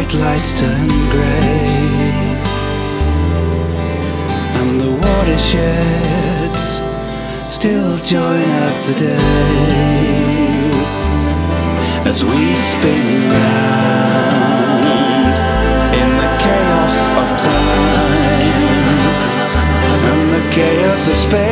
lights turn grey, and the watersheds still join up the days as we spin round in the chaos of time and the chaos of space.